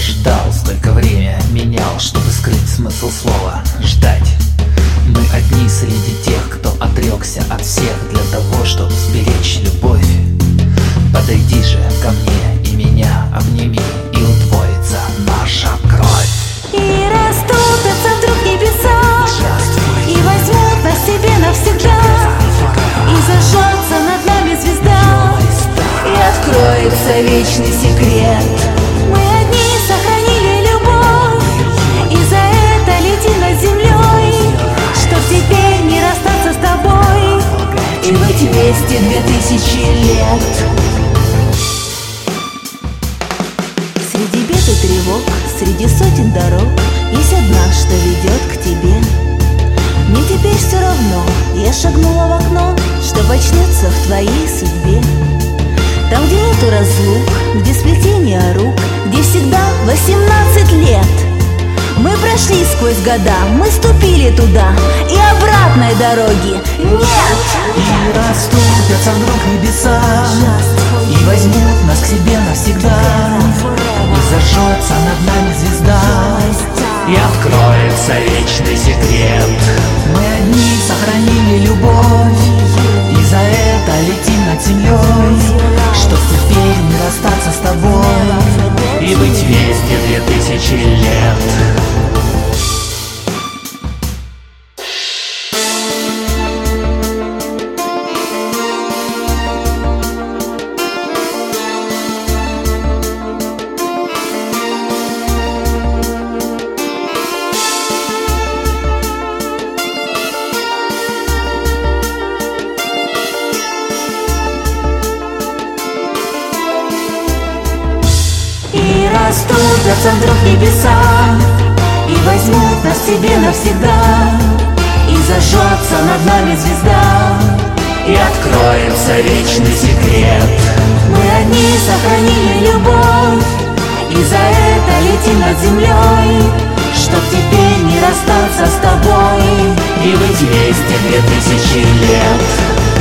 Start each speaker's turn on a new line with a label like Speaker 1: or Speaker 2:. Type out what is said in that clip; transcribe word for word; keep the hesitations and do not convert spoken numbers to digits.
Speaker 1: ждал, столько время менял, чтобы скрыть смысл слова «ждать». Мы одни среди тех, кто отрекся от всех для того, чтобы сберечь любовь. Подойди же ко мне и меня обними, и удвоится наша кровь.
Speaker 2: И расступятся вдруг небеса, и возьмут нас себе навсегда, и зажжется над нами звезда, и откроется вечный секрет. Мы одни сохранили любовь, и за это летим над землей, чтоб теперь не расстаться с тобой и быть вместе две тысячи лет. Среди бед и тревог, среди сотен дорог есть одна, что ведет к тебе. Мне теперь все равно, я шагнула в окно, что очнется в твоей судьбе. Там, где нету разлук, где сплетение рук, где всегда восемнадцать лет. Мы прошли сквозь года, мы ступили туда, и обратной дороги нет.
Speaker 1: И расступятся вдруг небеса, и возьмут нас к себе навсегда, и зажжется над нами звезда, и откроется вечный секрет. Мы одни сохранили любовь, и за это летим над землей, чтоб теперь не расстаться с тобой и быть вместе две тысячи лет.
Speaker 2: И расступятся вдруг небеса, и возьмут нас к себе навсегда, и зажжется над нами звезда,
Speaker 1: И откроется вечный секрет.
Speaker 2: мы одни сохранили любовь, и за это летим над землей, чтоб теперь не расстаться с тобой
Speaker 1: И быть вместе две тысячи лет.